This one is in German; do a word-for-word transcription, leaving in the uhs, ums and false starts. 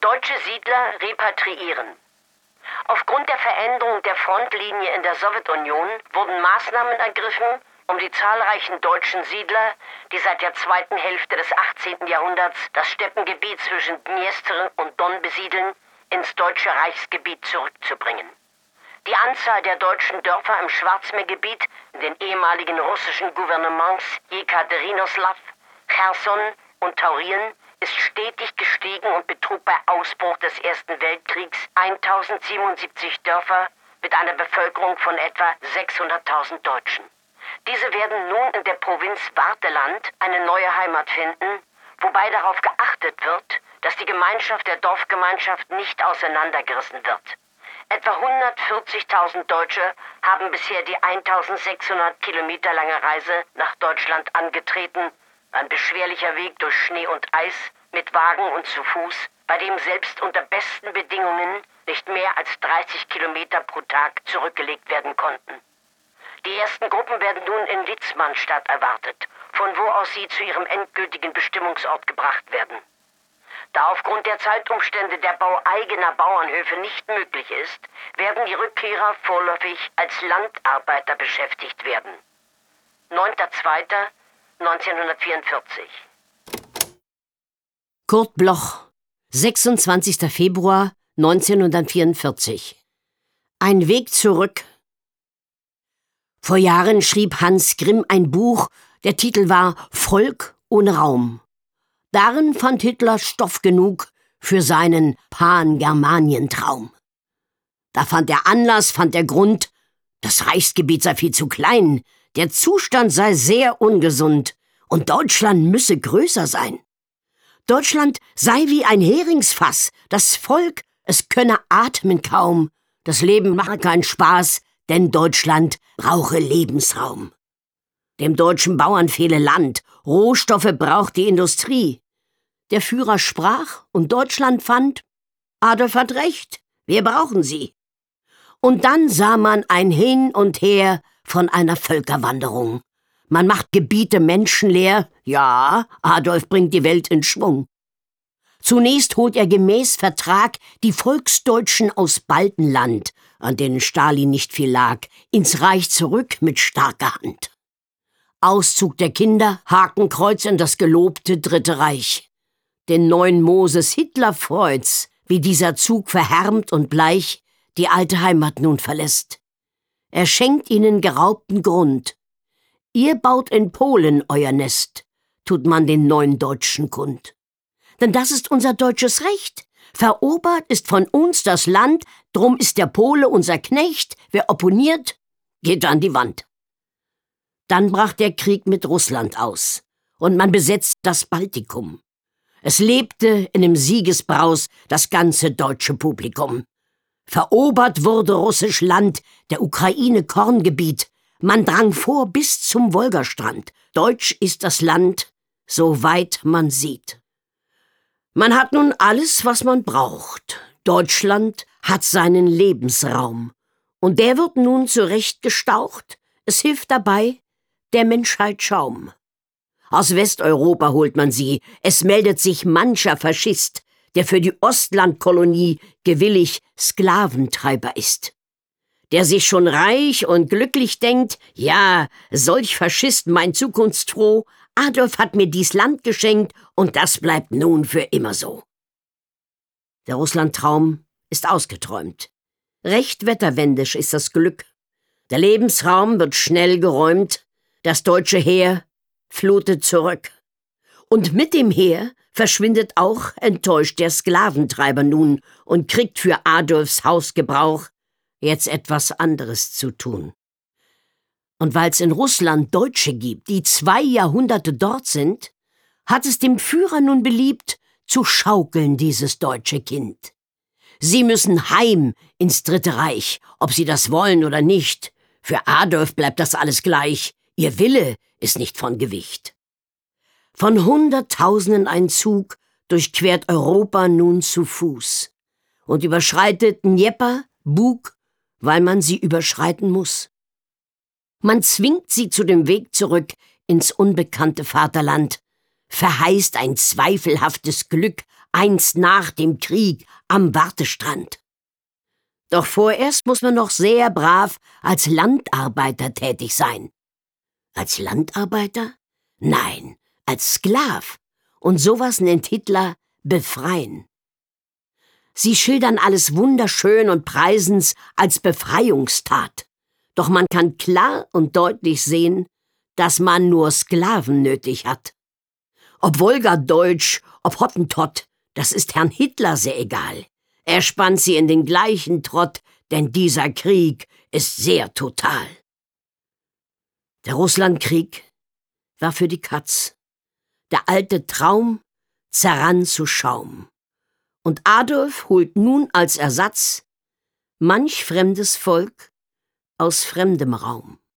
Deutsche Siedler repatriieren. Aufgrund der Veränderung der Frontlinie in der Sowjetunion wurden Maßnahmen ergriffen, um die zahlreichen deutschen Siedler, die seit der zweiten Hälfte des achtzehnten Jahrhunderts das Steppengebiet zwischen Dniester und Don besiedeln, ins Deutsche Reichsgebiet zurückzubringen. Die Anzahl der deutschen Dörfer im Schwarzmeergebiet, in den ehemaligen russischen Gouvernements Jekaterinoslaw, Cherson und Taurien, ist stetig gestiegen und betrug bei Ausbruch des Ersten Weltkriegs eintausendsiebenundsiebzig Dörfer mit einer Bevölkerung von etwa sechshunderttausend Deutschen. Diese werden nun in der Provinz Wartheland eine neue Heimat finden, wobei darauf geachtet wird, dass die Gemeinschaft der Dorfgemeinschaft nicht auseinandergerissen wird. Etwa hundertvierzigtausend Deutsche haben bisher die eintausendsechshundert Kilometer lange Reise nach Deutschland angetreten, ein beschwerlicher Weg durch Schnee und Eis, mit Wagen und zu Fuß, bei dem selbst unter besten Bedingungen nicht mehr als dreißig Kilometer pro Tag zurückgelegt werden konnten. Die ersten Gruppen werden nun in Litzmannstadt erwartet, von wo aus sie zu ihrem endgültigen Bestimmungsort gebracht werden. Da aufgrund der Zeitumstände der Bau eigener Bauernhöfe nicht möglich ist, werden die Rückkehrer vorläufig als Landarbeiter beschäftigt werden. neunter zweiter neunzehnhundertvierundvierzig. Kurt Bloch, sechsundzwanzigster Februar neunzehnhundertvierundvierzig. Ein Weg zurück. Vor Jahren schrieb Hans Grimm ein Buch, der Titel war »Volk ohne Raum«. Darin fand Hitler Stoff genug für seinen Pan-Germanien-Traum. Da fand er Anlass, fand er Grund, das Reichsgebiet sei viel zu klein, der Zustand sei sehr ungesund und Deutschland müsse größer sein. Deutschland sei wie ein Heringsfass, das Volk, es könne atmen kaum, das Leben mache keinen Spaß, denn Deutschland brauche Lebensraum. Dem deutschen Bauern fehle Land, Rohstoffe braucht die Industrie. Der Führer sprach und Deutschland fand, Adolf hat recht, wir brauchen sie. Und dann sah man ein Hin und Her von einer Völkerwanderung. Man macht Gebiete menschenleer, ja, Adolf bringt die Welt in Schwung. Zunächst holt er gemäß Vertrag die Volksdeutschen aus Baltenland, an denen Stalin nicht viel lag, ins Reich zurück mit starker Hand. Auszug der Kinder, Hakenkreuz in das gelobte Dritte Reich. Den neuen Moses Hitler freut's, wie dieser Zug verhärmt und bleich die alte Heimat nun verlässt. Er schenkt ihnen geraubten Grund. Ihr baut in Polen euer Nest, tut man den neuen Deutschen kund. Denn das ist unser deutsches Recht. Verobert ist von uns das Land, drum ist der Pole unser Knecht. Wer opponiert, geht an die Wand. Dann brach der Krieg mit Russland aus und man besetzt das Baltikum. Es lebte in dem Siegesbraus das ganze deutsche Publikum. Verobert wurde russisch Land, der Ukraine Korngebiet. Man drang vor bis zum Wolgastrand. Deutsch ist das Land, so weit man sieht. Man hat nun alles, was man braucht. Deutschland hat seinen Lebensraum. Und der wird nun zurecht gestaucht. Es hilft dabei der Menschheit Schaum. Aus Westeuropa holt man sie. Es meldet sich mancher Faschist, der für die Ostlandkolonie gewillig Sklaventreiber ist. Der sich schon reich und glücklich denkt, ja, solch Faschist mein zukunftsfroh, Adolf hat mir dies Land geschenkt und das bleibt nun für immer so. Der Russlandtraum ist ausgeträumt. Recht wetterwendisch ist das Glück. Der Lebensraum wird schnell geräumt, das deutsche Heer flutet zurück. Und mit dem Heer verschwindet auch enttäuscht der Sklaventreiber nun und kriegt für Adolfs Hausgebrauch jetzt etwas anderes zu tun. Und weil's in Russland Deutsche gibt, die zwei Jahrhunderte dort sind, hat es dem Führer nun beliebt, zu schaukeln dieses deutsche Kind. Sie müssen heim ins Dritte Reich, ob sie das wollen oder nicht. Für Adolf bleibt das alles gleich, ihr Wille ist nicht von Gewicht. Von Hunderttausenden ein Zug durchquert Europa nun zu Fuß und überschreitet Dnjepr, Bug, weil man sie überschreiten muss. Man zwingt sie zu dem Weg zurück ins unbekannte Vaterland, verheißt ein zweifelhaftes Glück einst nach dem Krieg am Wartestrand. Doch vorerst muss man noch sehr brav als Landarbeiter tätig sein. Als Landarbeiter? Nein, als Sklav. Und sowas nennt Hitler befreien. Sie schildern alles wunderschön und preisens als Befreiungstat. Doch man kann klar und deutlich sehen, dass man nur Sklaven nötig hat. Ob Wolgadeutsch, ob Hottentott, das ist Herrn Hitler sehr egal. Er spannt sie in den gleichen Trott, denn dieser Krieg ist sehr total. Der Russlandkrieg war für die Katz. Der alte Traum zerrann zu Schaum. Und Adolf holt nun als Ersatz manch fremdes Volk aus fremdem Raum.